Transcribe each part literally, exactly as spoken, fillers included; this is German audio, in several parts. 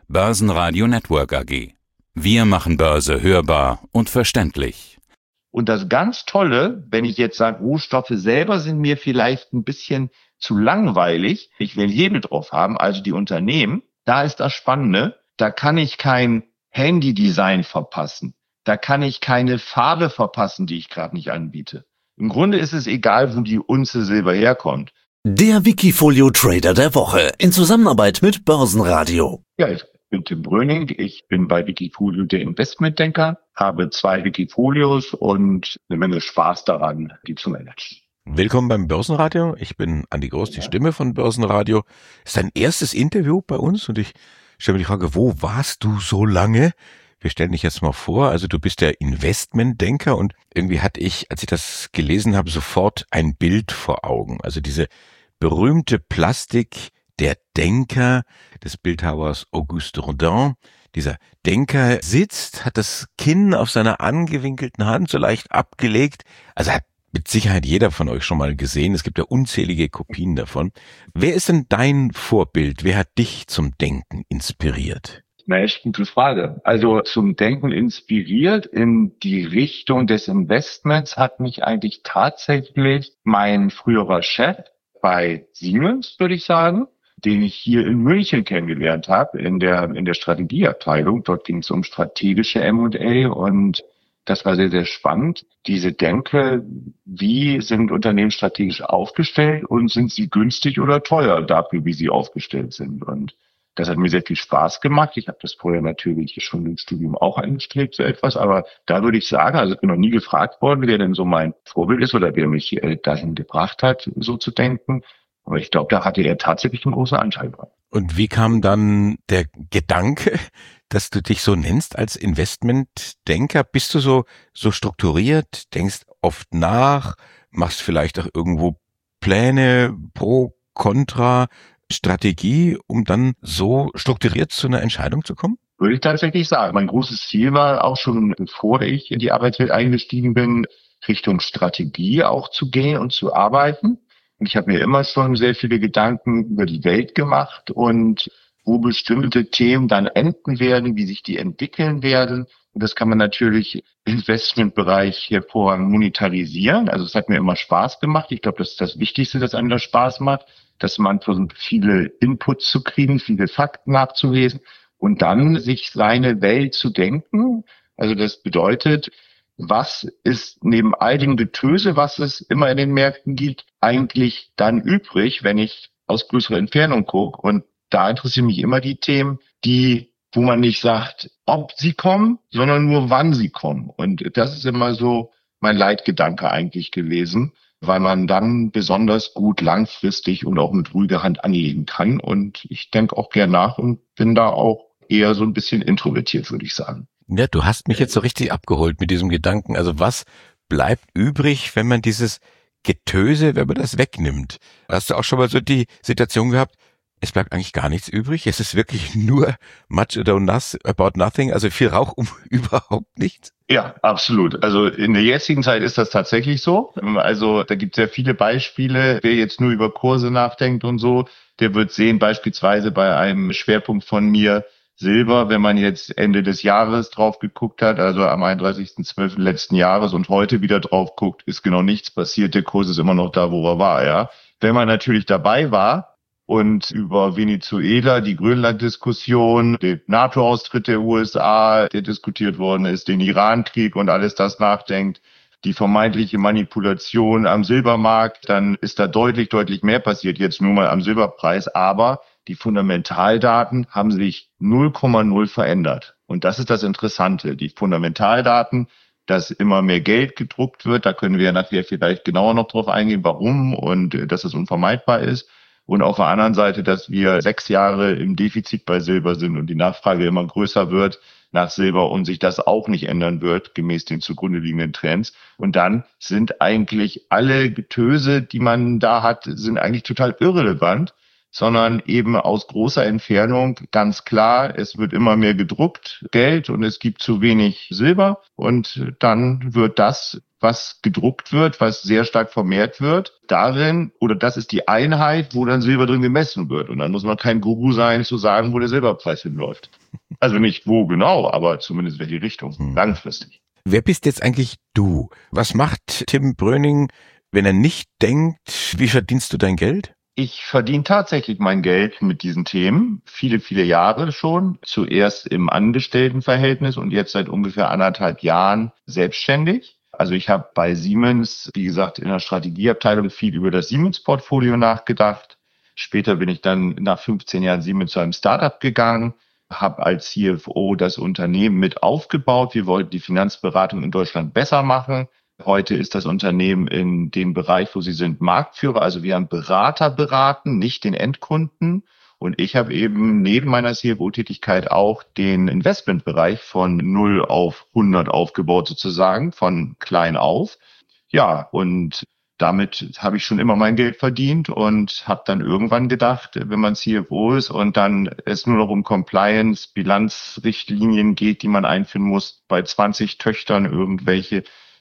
Börsenradio Network A G. Wir machen Börse hörbar und verständlich. Und das ganz Tolle, wenn ich jetzt sage, Rohstoffe selber sind mir vielleicht ein bisschen zu langweilig, ich will Hebel drauf haben, also die Unternehmen, da ist das Spannende, da kann ich kein Handydesign verpassen, da kann ich keine Farbe verpassen, die ich gerade nicht anbiete. Im Grunde ist es egal, wo die Unze Silber herkommt. Der Wikifolio Trader der Woche in Zusammenarbeit mit Börsenradio. Ja, ich bin Tim Bröning, ich bin bei Wikifolio der Investmentdenker, habe zwei Wikifolios und eine Menge Spaß daran, die zu managen. Willkommen beim Börsenradio. Ich bin Andi Groß, die Stimme von Börsenradio. Das ist dein erstes Interview bei uns und ich stelle mir die Frage, wo warst du so lange? Wir stellen dich jetzt mal vor, also du bist der Investmentdenker und irgendwie hatte ich, als ich das gelesen habe, sofort ein Bild vor Augen. Also diese berühmte Plastik der Denker des Bildhauers Auguste Rodin. Dieser Denker sitzt, hat das Kinn auf seiner angewinkelten Hand so leicht abgelegt. Also hat mit Sicherheit jeder von euch schon mal gesehen. Es gibt ja unzählige Kopien davon. Wer ist denn dein Vorbild? Wer hat dich zum Denken inspiriert? Eine echt gute Frage. Also zum Denken inspiriert in die Richtung des Investments hat mich eigentlich tatsächlich mein früherer Chef bei Siemens, würde ich sagen, den ich hier in München kennengelernt habe, in der in der Strategieabteilung. Dort ging es um strategische M und A und das war sehr, sehr spannend. Diese Denke, wie sind Unternehmen strategisch aufgestellt und sind sie günstig oder teuer dafür, wie sie aufgestellt sind. Und das hat mir sehr viel Spaß gemacht. Ich habe das vorher natürlich schon im Studium auch angestrebt, so etwas. Aber da würde ich sagen, also ich bin noch nie gefragt worden, wer denn so mein Vorbild ist oder wer mich äh, dahin gebracht hat, so zu denken. Aber ich glaube, da hatte er tatsächlich einen großen Anteil dran. Und wie kam dann der Gedanke, dass du dich so nennst als Investmentdenker? Bist du so so strukturiert, denkst oft nach, machst vielleicht auch irgendwo Pläne pro, contra, Strategie, um dann so strukturiert zu einer Entscheidung zu kommen? Würde ich tatsächlich sagen. Mein großes Ziel war auch schon, bevor ich in die Arbeitswelt eingestiegen bin, Richtung Strategie auch zu gehen und zu arbeiten. Und ich habe mir immer schon sehr viele Gedanken über die Welt gemacht und wo bestimmte Themen dann enden werden, wie sich die entwickeln werden. Und das kann man natürlich im Investmentbereich hervorragend monetarisieren. Also es hat mir immer Spaß gemacht. Ich glaube, das ist das Wichtigste, das einem das Spaß macht, dass man versucht, viele Inputs zu kriegen, viele Fakten nachzulesen und dann sich seine Welt zu denken. Also das bedeutet, was ist neben all dem Getöse, was es immer in den Märkten gibt, eigentlich dann übrig, wenn ich aus größerer Entfernung gucke? Und da interessieren mich immer die Themen, die, wo man nicht sagt, ob sie kommen, sondern nur wann sie kommen. Und das ist immer so mein Leitgedanke eigentlich gewesen, weil man dann besonders gut langfristig und auch mit ruhiger Hand angehen kann. Und ich denke auch gern nach und bin da auch eher so ein bisschen introvertiert, würde ich sagen. Ja, du hast mich jetzt so richtig abgeholt mit diesem Gedanken. Also was bleibt übrig, wenn man dieses Getöse, wenn man das wegnimmt? Hast du auch schon mal so die Situation gehabt, es bleibt eigentlich gar nichts übrig? Es ist wirklich nur much ado about nothing, also viel Rauch um überhaupt nichts? Ja, absolut. Also in der jetzigen Zeit ist das tatsächlich so. Also da gibt es sehr viele Beispiele. Wer jetzt nur über Kurse nachdenkt und so, der wird sehen, beispielsweise bei einem Schwerpunkt von mir, Silber, wenn man jetzt Ende des Jahres drauf geguckt hat, also am einunddreißigsten zwölften letzten Jahres und heute wieder drauf guckt, ist genau nichts passiert. Der Kurs ist immer noch da, wo er war, ja. Wenn man natürlich dabei war und über Venezuela, die Grönland-Diskussion, den NATO-Austritt der U S A, der diskutiert worden ist, den Iran-Krieg und alles das nachdenkt, die vermeintliche Manipulation am Silbermarkt, dann ist da deutlich, deutlich mehr passiert, jetzt nur mal am Silberpreis, aber die Fundamentaldaten haben sich null Komma null verändert. Und das ist das Interessante. Die Fundamentaldaten, dass immer mehr Geld gedruckt wird, da können wir nachher vielleicht genauer noch drauf eingehen, warum und dass es unvermeidbar ist. Und auf der anderen Seite, dass wir sechs Jahre im Defizit bei Silber sind und die Nachfrage immer größer wird nach Silber und sich das auch nicht ändern wird, gemäß den zugrunde liegenden Trends. Und dann sind eigentlich alle Getöse, die man da hat, sind eigentlich total irrelevant, sondern eben aus großer Entfernung ganz klar, es wird immer mehr gedruckt, Geld, und es gibt zu wenig Silber. Und dann wird das was gedruckt wird, was sehr stark vermehrt wird, darin, oder das ist die Einheit, wo dann Silber drin gemessen wird. Und dann muss man kein Guru sein, zu sagen, wo der Silberpreis hinläuft. Also nicht wo genau, aber zumindest welche Richtung, hm. langfristig. Wer bist jetzt eigentlich du? Was macht Tim Bröning, wenn er nicht denkt, wie verdienst du dein Geld? Ich verdiene tatsächlich mein Geld mit diesen Themen, viele, viele Jahre schon. Zuerst im Angestelltenverhältnis und jetzt seit ungefähr anderthalb Jahren selbstständig. Also ich habe bei Siemens, wie gesagt, in der Strategieabteilung viel über das Siemens-Portfolio nachgedacht. Später bin ich dann nach fünfzehn Jahren Siemens zu einem Startup gegangen, habe als C F O das Unternehmen mit aufgebaut. Wir wollten die Finanzberatung in Deutschland besser machen. Heute ist das Unternehmen in dem Bereich, wo sie sind, Marktführer. Also wir haben Berater beraten, nicht den Endkunden. Und ich habe eben neben meiner C F O-Tätigkeit auch den Investmentbereich von null auf hundert aufgebaut sozusagen, von klein auf. Ja, und damit habe ich schon immer mein Geld verdient und habe dann irgendwann gedacht, wenn man C F O ist und dann es nur noch um Compliance, Bilanzrichtlinien geht, die man einführen muss, bei zwanzig Töchtern irgendwelche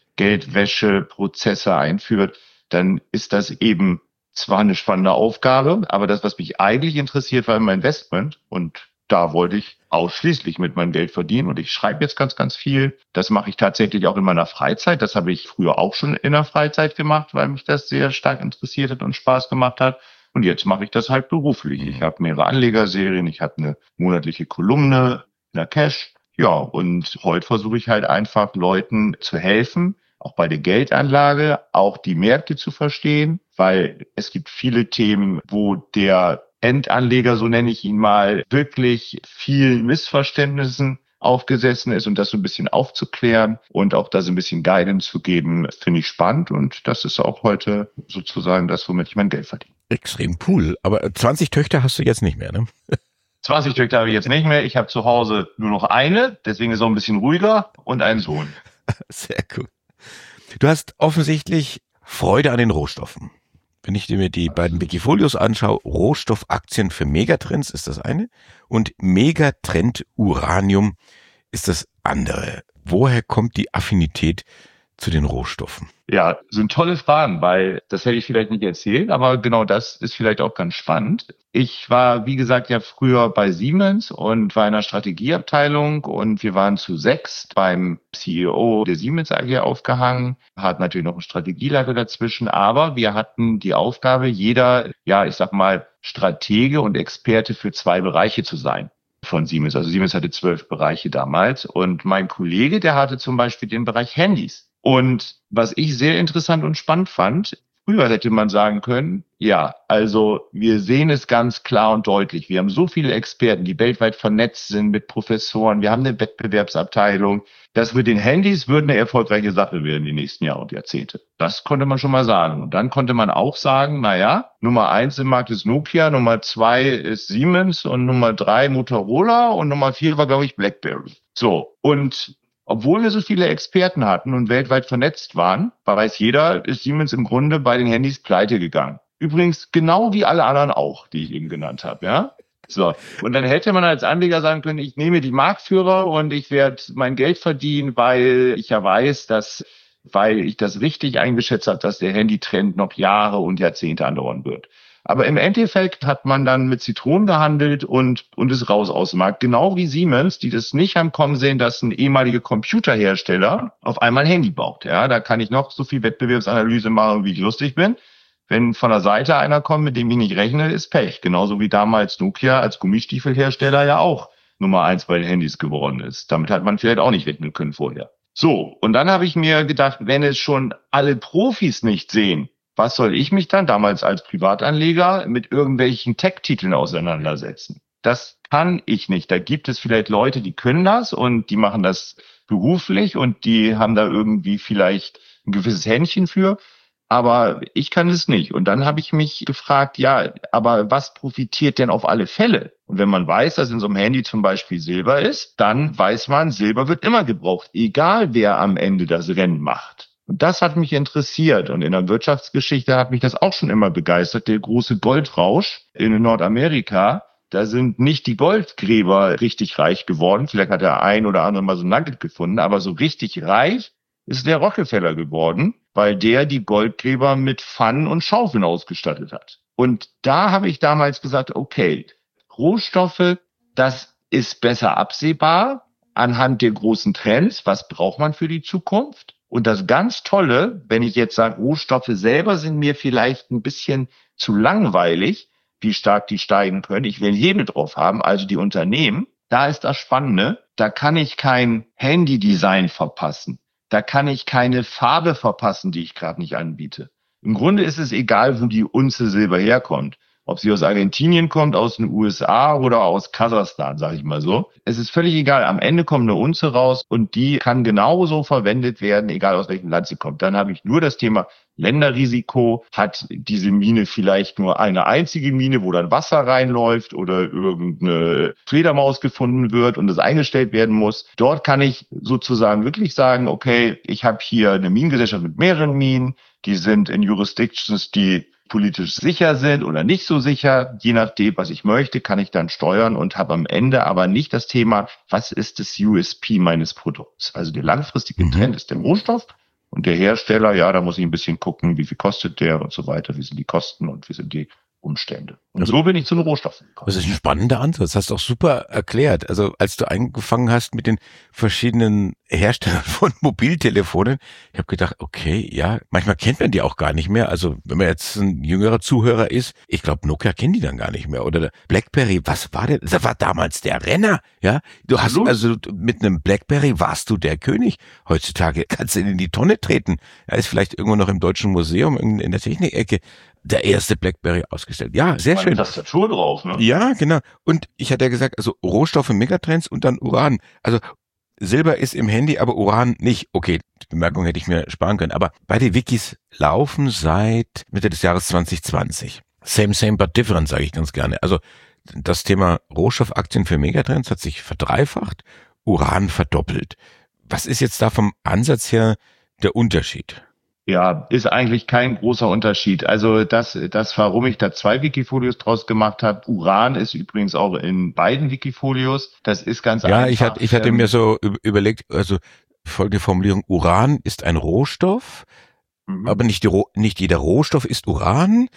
Geldwäscheprozesse einführt, dann ist das eben zwar eine spannende Aufgabe, aber das, was mich eigentlich interessiert, war immer Investment und da wollte ich ausschließlich mit meinem Geld verdienen und ich schreibe jetzt ganz, ganz viel. Das mache ich tatsächlich auch in meiner Freizeit. Das habe ich früher auch schon in der Freizeit gemacht, weil mich das sehr stark interessiert hat und Spaß gemacht hat. Und jetzt mache ich das halt beruflich. Ich habe mehrere Anlegerserien, ich habe eine monatliche Kolumne in der Cash. Ja, und heute versuche ich halt einfach Leuten zu helfen, auch bei der Geldanlage, auch die Märkte zu verstehen, weil es gibt viele Themen, wo der Endanleger, so nenne ich ihn mal, wirklich vielen Missverständnissen aufgesessen ist und das so ein bisschen aufzuklären und auch da so ein bisschen Guidance zu geben, finde ich spannend und das ist auch heute sozusagen das, womit ich mein Geld verdiene. Extrem cool, aber zwanzig Töchter hast du jetzt nicht mehr, ne? zwanzig Töchter habe ich jetzt nicht mehr, ich habe zu Hause nur noch eine, deswegen ist es auch ein bisschen ruhiger und einen Sohn. Sehr cool. Du hast offensichtlich Freude an den Rohstoffen. Wenn ich mir die beiden Wikifolios anschaue, Rohstoffaktien für Megatrends ist das eine und Megatrend Uranium ist das andere. Woher kommt die Affinität zu den Rohstoffen? Ja, sind tolle Fragen, weil das hätte ich vielleicht nicht erzählt, aber genau das ist vielleicht auch ganz spannend. Ich war, wie gesagt, ja früher bei Siemens und war in der Strategieabteilung und wir waren zu sechst beim C E O der Siemens A G aufgehangen, hat natürlich noch einen Strategieleiter dazwischen, aber wir hatten die Aufgabe, jeder, ja, ich sag mal, Stratege und Experte für zwei Bereiche zu sein von Siemens. Also Siemens hatte zwölf Bereiche damals und mein Kollege, der hatte zum Beispiel den Bereich Handys. Und was ich sehr interessant und spannend fand, früher hätte man sagen können, ja, also wir sehen es ganz klar und deutlich. Wir haben so viele Experten, die weltweit vernetzt sind mit Professoren. Wir haben eine Wettbewerbsabteilung. Das mit den Handys würde eine erfolgreiche Sache werden die nächsten Jahre und Jahrzehnte. Das konnte man schon mal sagen. Und dann konnte man auch sagen, na ja, Nummer eins im Markt ist Nokia, Nummer zwei ist Siemens und Nummer drei Motorola und Nummer vier war, glaube ich, BlackBerry. So, und obwohl wir so viele Experten hatten und weltweit vernetzt waren, weiß jeder, ist Siemens im Grunde bei den Handys pleite gegangen. Übrigens genau wie alle anderen auch, die ich eben genannt habe, ja. So, und dann hätte man als Anleger sagen können, ich nehme die Marktführer und ich werde mein Geld verdienen, weil ich ja weiß, dass, weil ich das richtig eingeschätzt habe, dass der Handytrend noch Jahre und Jahrzehnte andauern wird. Aber im Endeffekt hat man dann mit Zitronen gehandelt und und ist raus aus dem Markt. Genau wie Siemens, die das nicht haben kommen sehen, dass ein ehemaliger Computerhersteller auf einmal ein Handy baut. Ja, da kann ich noch so viel Wettbewerbsanalyse machen, wie ich lustig bin. Wenn von der Seite einer kommt, mit dem ich nicht rechne, ist Pech. Genauso wie damals Nokia als Gummistiefelhersteller ja auch Nummer eins bei den Handys geworden ist. Damit hat man vielleicht auch nicht rechnen können vorher. So, und dann habe ich mir gedacht, wenn es schon alle Profis nicht sehen, was soll ich mich dann damals als Privatanleger mit irgendwelchen Tech-Titeln auseinandersetzen? Das kann ich nicht. Da gibt es vielleicht Leute, die können das und die machen das beruflich und die haben da irgendwie vielleicht ein gewisses Händchen für. Aber ich kann es nicht. Und dann habe ich mich gefragt, ja, aber was profitiert denn auf alle Fälle? Und wenn man weiß, dass in so einem Handy zum Beispiel Silber ist, dann weiß man, Silber wird immer gebraucht, egal wer am Ende das Rennen macht. Und das hat mich interessiert. Und in der Wirtschaftsgeschichte hat mich das auch schon immer begeistert. Der große Goldrausch in Nordamerika, da sind nicht die Goldgräber richtig reich geworden. Vielleicht hat der ein oder andere mal so ein Nugget gefunden, aber so richtig reich ist der Rockefeller geworden, weil der die Goldgräber mit Pfannen und Schaufeln ausgestattet hat. Und da habe ich damals gesagt, okay, Rohstoffe, das ist besser absehbar anhand der großen Trends. Was braucht man für die Zukunft? Und das ganz Tolle, wenn ich jetzt sage, Rohstoffe selber sind mir vielleicht ein bisschen zu langweilig, wie stark die steigen können. Ich will einen Hebel drauf haben, also die Unternehmen. Da ist das Spannende. Da kann ich kein Handy-Design verpassen. Da kann ich keine Farbe verpassen, die ich gerade nicht anbiete. Im Grunde ist es egal, wo die Unze Silber herkommt. Ob sie aus Argentinien kommt, aus den U S A oder aus Kasachstan, sage ich mal so. Es ist völlig egal. Am Ende kommt eine Unze raus und die kann genauso verwendet werden, egal aus welchem Land sie kommt. Dann habe ich nur das Thema Länderrisiko. Hat diese Mine vielleicht nur eine einzige Mine, wo dann Wasser reinläuft oder irgendeine Fledermaus gefunden wird und es eingestellt werden muss? Dort kann ich sozusagen wirklich sagen, okay, ich habe hier eine Minengesellschaft mit mehreren Minen. Die sind in Jurisdictions, die politisch sicher sind oder nicht so sicher. Je nachdem, was ich möchte, kann ich dann steuern und habe am Ende aber nicht das Thema, was ist das U S P meines Produkts? Also der langfristige Trend ist der Rohstoff und der Hersteller, ja, da muss ich ein bisschen gucken, wie viel kostet der und so weiter, wie sind die Kosten und wie sind die Umstände. Und also, so bin ich zu den Rohstoffen gekommen. Das ist ein spannender Ansatz. Das hast du auch super erklärt. Also als du angefangen hast mit den verschiedenen Herstellern von Mobiltelefonen, ich habe gedacht, okay, ja, manchmal kennt man die auch gar nicht mehr. Also wenn man jetzt ein jüngerer Zuhörer ist, ich glaube, Nokia kennt die dann gar nicht mehr. Oder der BlackBerry, was war denn? Das war damals der Renner, ja. Du hast Absolut. Also mit einem BlackBerry warst du der König. Heutzutage kannst du in die Tonne treten. Er ist vielleicht irgendwo noch im Deutschen Museum in der Technikecke der erste BlackBerry ausgestellt. Ja, sehr schön. Tastatur drauf, ne? Ja, genau. Und ich hatte ja gesagt, also Rohstoffe, Megatrends und dann Uran. Also Silber ist im Handy, aber Uran nicht. Okay, die Bemerkung hätte ich mir sparen können. Aber beide Wikis laufen seit Mitte des Jahres zwanzig zwanzig. Same, same, but different, sage ich ganz gerne. Also das Thema Rohstoffaktien für Megatrends hat sich verdreifacht, Uran verdoppelt. Was ist jetzt da vom Ansatz her der Unterschied? Ja, ist eigentlich kein großer Unterschied. Also das, das, warum ich da zwei Wikifolios draus gemacht habe. Uran ist übrigens auch in beiden Wikifolios. Das ist ganz ja, einfach. Ja, ich hatte, ich hatte ähm, mir so überlegt, also folgende Formulierung: Uran ist ein Rohstoff, mhm. aber nicht die, nicht jeder Rohstoff ist Uran.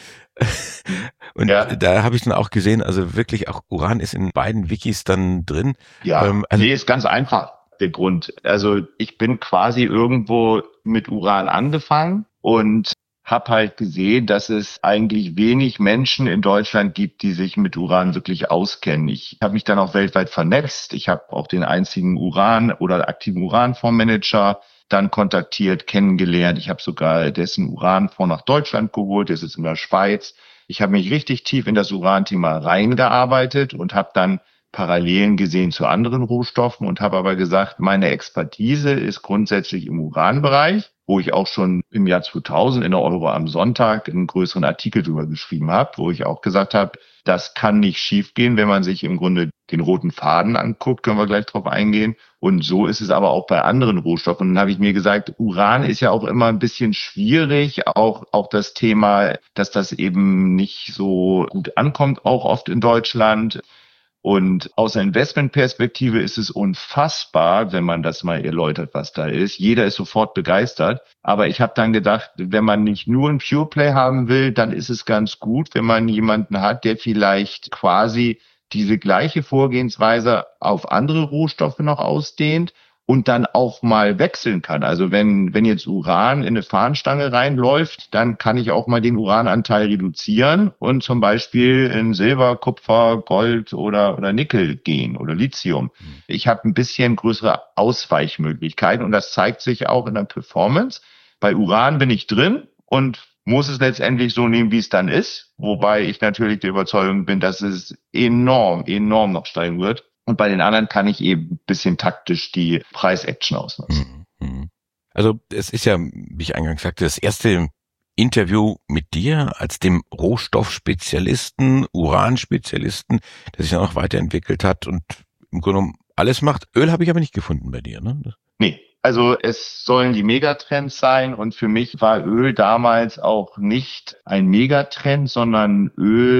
Und ja. da habe ich dann auch gesehen, also wirklich auch Uran ist in beiden Wikis dann drin. Ja, ähm, also, nee, ist ganz einfach. Der Grund. Also ich bin quasi irgendwo mit Uran angefangen und habe halt gesehen, dass es eigentlich wenig Menschen in Deutschland gibt, die sich mit Uran wirklich auskennen. Ich habe mich dann auch weltweit vernetzt. Ich habe auch den einzigen Uran- oder aktiven Uranfondsmanager dann kontaktiert, kennengelernt. Ich habe sogar dessen Uranfonds nach Deutschland geholt. Der sitzt in der Schweiz. Ich habe mich richtig tief in das Uran-Thema reingearbeitet und habe dann Parallelen gesehen zu anderen Rohstoffen und habe aber gesagt, meine Expertise ist grundsätzlich im Uranbereich, wo ich auch schon im Jahr zweitausend in der Euro am Sonntag einen größeren Artikel drüber geschrieben habe, wo ich auch gesagt habe, das kann nicht schiefgehen, wenn man sich im Grunde den roten Faden anguckt, können wir gleich drauf eingehen. Und so ist es aber auch bei anderen Rohstoffen. Und dann habe ich mir gesagt, Uran ist ja auch immer ein bisschen schwierig, auch, auch das Thema, dass das eben nicht so gut ankommt, auch oft in Deutschland. Und aus der Investmentperspektive ist es unfassbar, wenn man das mal erläutert, was da ist. Jeder ist sofort begeistert. Aber ich habe dann gedacht, wenn man nicht nur ein Pure Play haben will, dann ist es ganz gut, wenn man jemanden hat, der vielleicht quasi diese gleiche Vorgehensweise auf andere Rohstoffe noch ausdehnt und dann auch mal wechseln kann. Also wenn wenn jetzt Uran in eine Fahnenstange reinläuft, dann kann ich auch mal den Urananteil reduzieren und zum Beispiel in Silber, Kupfer, Gold oder oder Nickel gehen oder Lithium. Ich habe ein bisschen größere Ausweichmöglichkeiten und das zeigt sich auch in der Performance. Bei Uran bin ich drin und muss es letztendlich so nehmen, wie es dann ist, wobei ich natürlich der Überzeugung bin, dass es enorm, enorm noch steigen wird. Und bei den anderen kann ich eben ein bisschen taktisch die Preis-Action ausnutzen. Also es ist ja, wie ich eingangs sagte, das erste Interview mit dir als dem Rohstoffspezialisten, Uranspezialisten, der sich dann auch weiterentwickelt hat und im Grunde genommen alles macht. Öl habe ich aber nicht gefunden bei dir, ne? Nee. Also es sollen die Megatrends sein und für mich war Öl damals auch nicht ein Megatrend, sondern Öl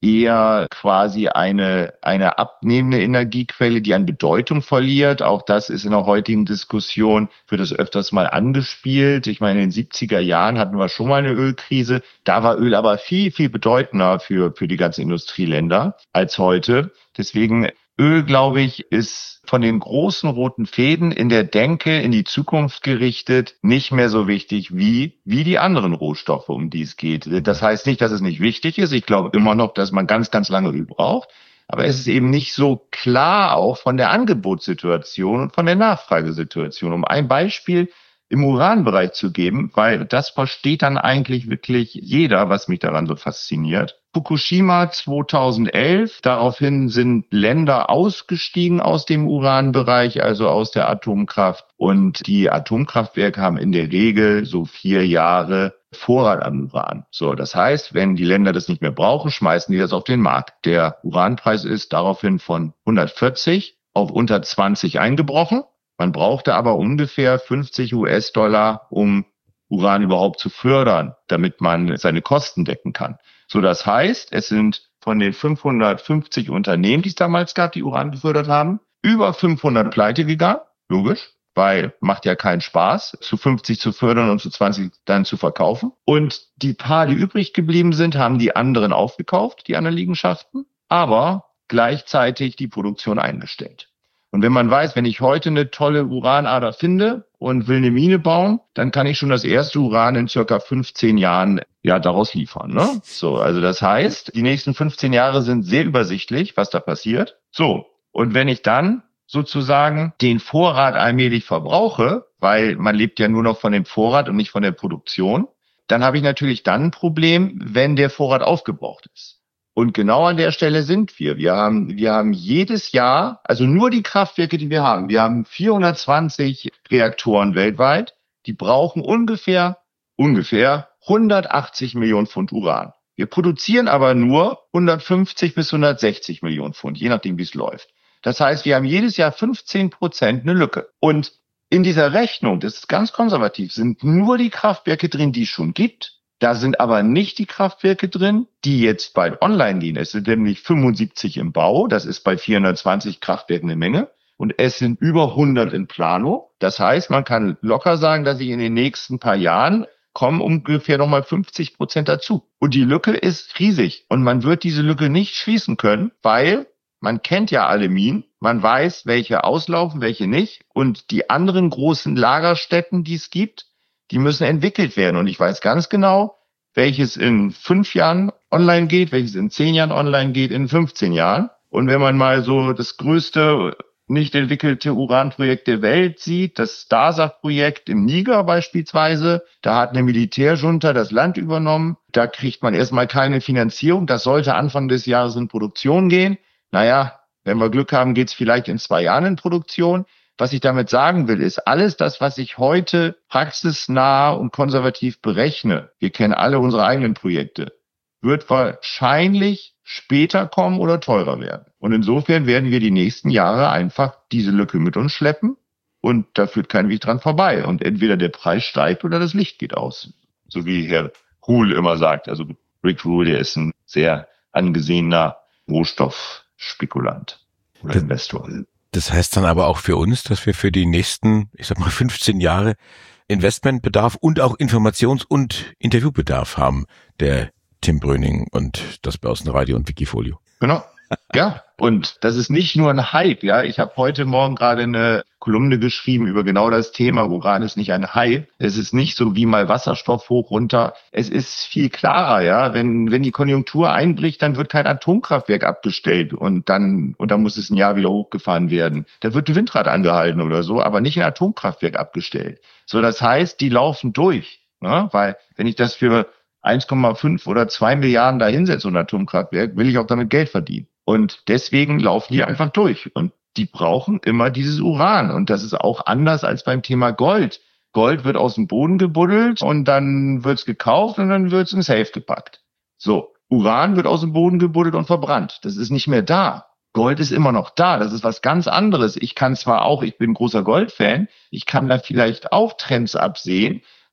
eher quasi eine, eine abnehmende Energiequelle, die an Bedeutung verliert. Auch das ist in der heutigen Diskussion, wird es öfters mal angespielt. Ich meine, in den siebziger Jahren hatten wir schon mal eine Ölkrise. Da war Öl aber viel, viel bedeutender für, für die ganzen Industrieländer als heute. Deswegen Öl, glaube ich, ist von den großen roten Fäden in der Denke in die Zukunft gerichtet nicht mehr so wichtig wie, wie die anderen Rohstoffe, um die es geht. Das heißt nicht, dass es nicht wichtig ist. Ich glaube immer noch, dass man ganz, ganz lange Öl braucht. Aber es ist eben nicht so klar auch von der Angebotssituation und von der Nachfragesituation. Um ein Beispiel im Uranbereich zu geben, weil das versteht dann eigentlich wirklich jeder, was mich daran so fasziniert. Fukushima zweitausendelf, daraufhin sind Länder ausgestiegen aus dem Uranbereich, also aus der Atomkraft. Und die Atomkraftwerke haben in der Regel so vier Jahre Vorrat an Uran. So, das heißt, wenn die Länder das nicht mehr brauchen, schmeißen die das auf den Markt. Der Uranpreis ist daraufhin von hundertvierzig auf unter zwanzig eingebrochen. Man brauchte aber ungefähr fünfzig US-Dollar, um Uran überhaupt zu fördern, damit man seine Kosten decken kann. So, das heißt, es sind von den fünfhundertfünfzig Unternehmen, die es damals gab, die Uran gefördert haben, über fünfhundert pleite gegangen. Logisch, weil macht ja keinen Spaß, zu fünfzig zu fördern und zu zwanzig dann zu verkaufen. Und die paar, die übrig geblieben sind, haben die anderen aufgekauft, die anderen Liegenschaften, aber gleichzeitig die Produktion eingestellt. Und wenn man weiß, wenn ich heute eine tolle Uranader finde und will eine Mine bauen, dann kann ich schon das erste Uran in circa fünfzehn Jahren ja daraus liefern. Ne? So, also das heißt, die nächsten fünfzehn Jahre sind sehr übersichtlich, was da passiert. So, und wenn ich dann sozusagen den Vorrat allmählich verbrauche, weil man lebt ja nur noch von dem Vorrat und nicht von der Produktion, dann habe ich natürlich dann ein Problem, wenn der Vorrat aufgebraucht ist. Und genau an der Stelle sind wir. Wir haben, wir haben jedes Jahr, also nur die Kraftwerke, die wir haben, wir haben vierhundertzwanzig Reaktoren weltweit, die brauchen ungefähr, ungefähr hundertachtzig Millionen Pfund Uran. Wir produzieren aber nur hundertfünfzig bis hundertsechzig Millionen Pfund, je nachdem, wie es läuft. Das heißt, wir haben jedes Jahr fünfzehn Prozent eine Lücke. Und in dieser Rechnung, das ist ganz konservativ, sind nur die Kraftwerke drin, die es schon gibt. Da sind aber nicht die Kraftwerke drin, die jetzt bald online gehen. Es sind nämlich fünfundsiebzig im Bau. Das ist bei vierhundertzwanzig Kraftwerken eine Menge. Und es sind über hundert in Planung. Das heißt, man kann locker sagen, dass ich in den nächsten paar Jahren kommen ungefähr nochmal fünfzig Prozent dazu. Und die Lücke ist riesig. Und man wird diese Lücke nicht schließen können, weil man kennt ja alle Minen. Man weiß, welche auslaufen, welche nicht. Und die anderen großen Lagerstätten, die es gibt, die müssen entwickelt werden. Und ich weiß ganz genau, welches in fünf Jahren online geht, welches in zehn Jahren online geht, in fünfzehn Jahren. Und wenn man mal so das größte nicht entwickelte Uranprojekt der Welt sieht, das Starsaft-Projekt im Niger beispielsweise, da hat eine Militärjunta das Land übernommen. Da kriegt man erstmal keine Finanzierung. Das sollte Anfang des Jahres in Produktion gehen. Naja, wenn wir Glück haben, geht es vielleicht in zwei Jahren in Produktion. Was ich damit sagen will, ist, alles das, was ich heute praxisnah und konservativ berechne, wir kennen alle unsere eigenen Projekte, wird wahrscheinlich später kommen oder teurer werden. Und insofern werden wir die nächsten Jahre einfach diese Lücke mit uns schleppen und da führt kein Weg dran vorbei. Und entweder der Preis steigt oder das Licht geht aus. So wie Herr Ruhl immer sagt. Also Rick Ruhl, der ist ein sehr angesehener Rohstoffspekulant oder Investor. Das heißt dann aber auch für uns, dass wir für die nächsten, ich sag mal, fünfzehn Jahre Investmentbedarf und auch Informations- und Interviewbedarf haben, der Tim Bröning und das Börsenradio und Wikifolio. Genau. Ja, und das ist nicht nur ein Hype, ja. Ich habe heute Morgen gerade eine Kolumne geschrieben über genau das Thema. Uran ist nicht ein Hype. Es ist nicht so wie mal Wasserstoff hoch, runter. Es ist viel klarer, ja. Wenn, wenn die Konjunktur einbricht, dann wird kein Atomkraftwerk abgestellt und dann, und dann muss es ein Jahr wieder hochgefahren werden. Da wird ein Windrad angehalten oder so, aber nicht ein Atomkraftwerk abgestellt. So, das heißt, die laufen durch, ne? Weil, wenn ich das für eins Komma fünf oder zwei Milliarden da hinsetze, so ein Atomkraftwerk, will ich auch damit Geld verdienen. Und deswegen laufen die einfach durch. Und die brauchen immer dieses Uran. Und das ist auch anders als beim Thema Gold. Gold wird aus dem Boden gebuddelt und dann wird's gekauft und dann wird's in Safe gepackt. So, Uran wird aus dem Boden gebuddelt und verbrannt. Das ist nicht mehr da. Gold ist immer noch da. Das ist was ganz anderes. Ich kann zwar auch, ich bin großer Goldfan, ich kann da vielleicht auch Trends absehen,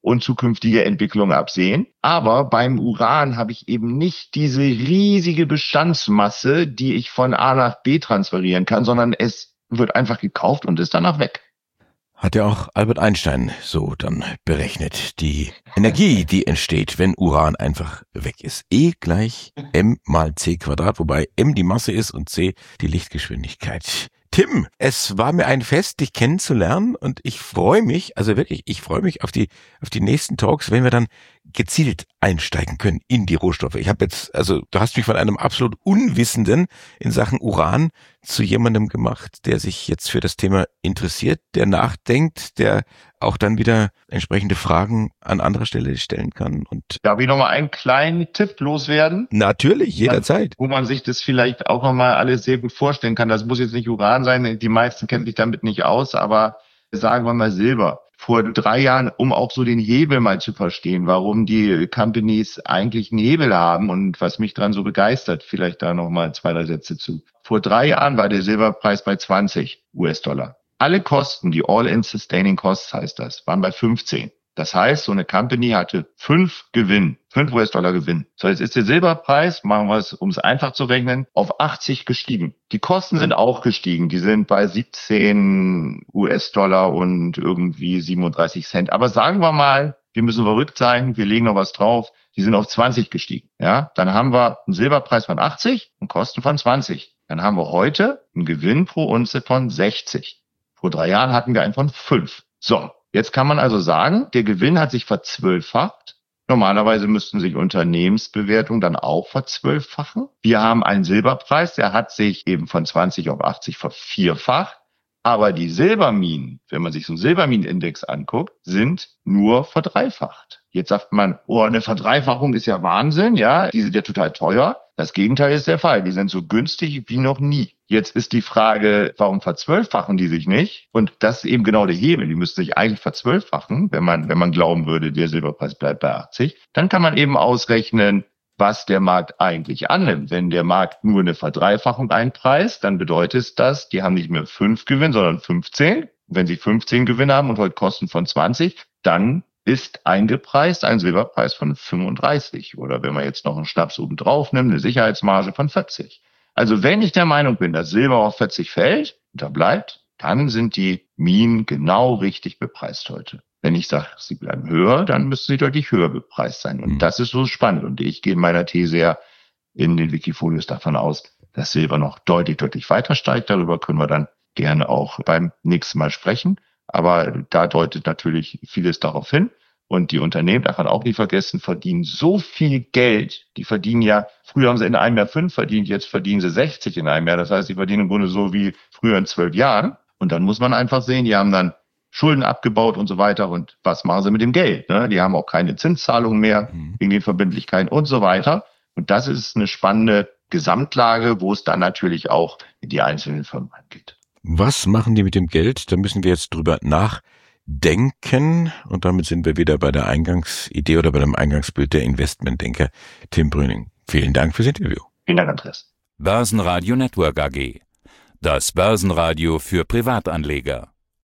und zukünftige Entwicklungen absehen. Aber beim Uran habe ich eben nicht diese riesige Bestandsmasse, die ich von A nach B transferieren kann, sondern es wird einfach gekauft und ist danach weg. Hat ja auch Albert Einstein so dann berechnet. Die Energie, die entsteht, wenn Uran einfach weg ist. E gleich m mal c Quadrat, wobei m die Masse ist und c die Lichtgeschwindigkeit. Tim, es war mir ein Fest, dich kennenzulernen und ich freue mich, also wirklich, ich freue mich auf die auf die nächsten Talks, wenn wir dann gezielt einsteigen können in die Rohstoffe. Ich habe jetzt, also du hast mich von einem absolut Unwissenden in Sachen Uran zu jemandem gemacht, der sich jetzt für das Thema interessiert, der nachdenkt, der auch dann wieder entsprechende Fragen an anderer Stelle stellen kann. Und darf ich nochmal einen kleinen Tipp loswerden? Natürlich, jederzeit. Wo man sich das vielleicht auch nochmal alles sehr gut vorstellen kann. Das muss jetzt nicht Uran sein, die meisten kennen sich damit nicht aus, aber sagen wir mal Silber. Vor drei Jahren, um auch so den Hebel mal zu verstehen, warum die Companies eigentlich einen Hebel haben und was mich dran so begeistert, vielleicht da nochmal zwei, drei Sätze zu. Vor drei Jahren war der Silberpreis bei zwanzig US-Dollar. Alle Kosten, die All-in Sustaining Costs heißt das, waren bei fünfzehn. Das heißt, so eine Company hatte fünf Gewinn, fünf US-Dollar Gewinn. So, jetzt ist der Silberpreis, machen wir es, um es einfach zu rechnen, auf achtzig gestiegen. Die Kosten sind auch gestiegen. Die sind bei siebzehn US-Dollar und irgendwie siebenunddreißig Cent. Aber sagen wir mal, wir müssen verrückt sein, wir legen noch was drauf. Die sind auf zwanzig gestiegen. Ja, dann haben wir einen Silberpreis von achtzig und Kosten von zwanzig. Dann haben wir heute einen Gewinn pro Unze von sechzig. Vor drei Jahren hatten wir einen von fünf. So. Jetzt kann man also sagen, der Gewinn hat sich verzwölffacht. Normalerweise müssten sich Unternehmensbewertungen dann auch verzwölffachen. Wir haben einen Silberpreis, der hat sich eben von zwanzig auf achtzig vervierfacht. Aber die Silberminen, wenn man sich so einen Silberminenindex anguckt, sind nur verdreifacht. Jetzt sagt man, oh, eine Verdreifachung ist ja Wahnsinn, ja, die sind ja total teuer. Das Gegenteil ist der Fall. Die sind so günstig wie noch nie. Jetzt ist die Frage, warum verzwölffachen die sich nicht? Und das ist eben genau der Hebel. Die müssten sich eigentlich verzwölffachen, wenn man, wenn man glauben würde, der Silberpreis bleibt bei achtzig. Dann kann man eben ausrechnen, was der Markt eigentlich annimmt. Wenn der Markt nur eine Verdreifachung einpreist, dann bedeutet das, die haben nicht mehr fünf Gewinn, sondern fünfzehn. Wenn sie fünfzehn Gewinn haben und heute Kosten von zwanzig, dann ist eingepreist ein Silberpreis von fünfunddreißig. Oder wenn man jetzt noch einen Schnaps oben drauf nimmt, eine Sicherheitsmarge von vierzig. Also wenn ich der Meinung bin, dass Silber auf vierzig fällt, da bleibt, dann sind die Minen genau richtig bepreist heute. Wenn ich sage, sie bleiben höher, dann müssen sie deutlich höher bepreist sein. Und das ist so spannend. Und ich gehe in meiner These ja in den Wikifolios davon aus, dass Silber noch deutlich, deutlich weiter steigt. Darüber können wir dann gerne auch beim nächsten Mal sprechen. Aber da deutet natürlich vieles darauf hin. Und die Unternehmen, darf man auch nicht vergessen, verdienen so viel Geld. Die verdienen ja, früher haben sie in einem Jahr fünf verdient, jetzt verdienen sie sechzig in einem Jahr. Das heißt, sie verdienen im Grunde so wie früher in zwölf Jahren. Und dann muss man einfach sehen, die haben dann Schulden abgebaut und so weiter. Und was machen sie mit dem Geld? Ne? Die haben auch keine Zinszahlungen mehr wegen den Verbindlichkeiten und so weiter. Und das ist eine spannende Gesamtlage, wo es dann natürlich auch in die einzelnen Firmen geht. Was machen die mit dem Geld? Da müssen wir jetzt drüber nachdenken. Und damit sind wir wieder bei der Eingangsidee oder bei dem Eingangsbild der Investmentdenker Tim Brüning. Vielen Dank fürs Interview. Vielen Dank, Andreas. Börsenradio Network A G. Das Börsenradio für Privatanleger.